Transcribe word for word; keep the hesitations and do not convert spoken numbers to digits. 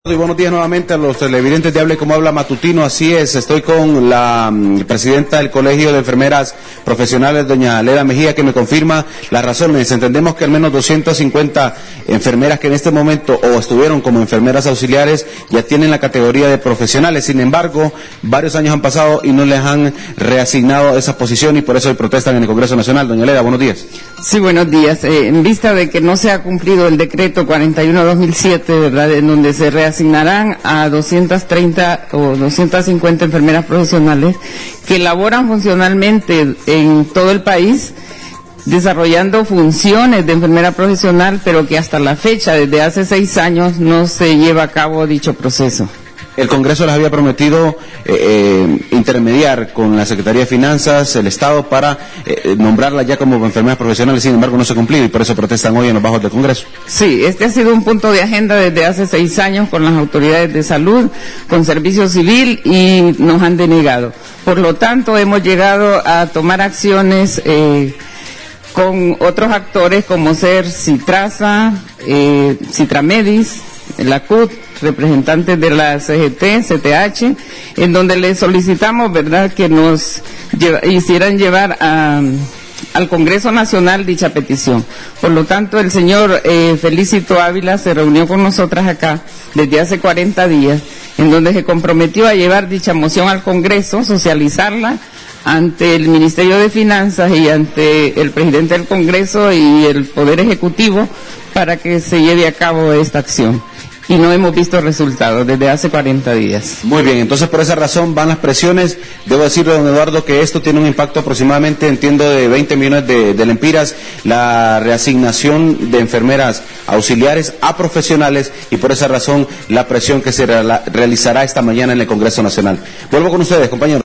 Y buenos días nuevamente a los televidentes de Hable Como Habla Matutino. Así es, estoy con la um, presidenta del Colegio de Enfermeras Profesionales, doña Leda Mejía, que me confirma las razones. Entendemos que al menos doscientas cincuenta enfermeras que en este momento o estuvieron como enfermeras auxiliares ya tienen la categoría de profesionales. Sin embargo, varios años han pasado y no les han reasignado esa posición y por eso hoy protestan en el Congreso Nacional. Doña Leda, buenos días. Sí, buenos días. Eh, en vista de que no se ha cumplido el decreto cuarenta y uno dos mil siete, ¿verdad?, en donde se reasignarán a doscientas treinta o doscientas cincuenta enfermeras profesionales que laboran funcionalmente en todo el país, desarrollando funciones de enfermera profesional, pero que hasta la fecha, desde hace seis años, no se lleva a cabo dicho proceso. El Congreso les había prometido eh, eh, intermediar con la Secretaría de Finanzas, el Estado, para eh, nombrarlas ya como enfermeras profesionales. Sin embargo, no se ha cumplido y por eso protestan hoy en los bajos del Congreso. Sí, este ha sido un punto de agenda desde hace seis años con las autoridades de salud, con Servicio Civil, y nos han denegado. Por lo tanto, hemos llegado a tomar acciones eh, con otros actores como ser Citrasa, eh, Citramedis, la C U T, representantes de la C G T, C T H, en donde les solicitamos, verdad, que nos lleva, hicieran llevar a, al Congreso Nacional dicha petición. Por lo tanto, el señor eh, Felicito Ávila se reunió con nosotras acá desde hace cuarenta días, en donde se comprometió a llevar dicha moción al Congreso, socializarla ante el Ministerio de Finanzas y ante el presidente del Congreso y el Poder Ejecutivo para que se lleve a cabo esta acción. Y no hemos visto resultados desde hace cuarenta días. Muy bien, entonces por esa razón van las presiones. Debo decirle, don Eduardo, que esto tiene un impacto aproximadamente, entiendo, de veinte millones de, de lempiras, la reasignación de enfermeras auxiliares a profesionales, y por esa razón la presión que se realizará esta mañana en el Congreso Nacional. Vuelvo con ustedes, compañeros.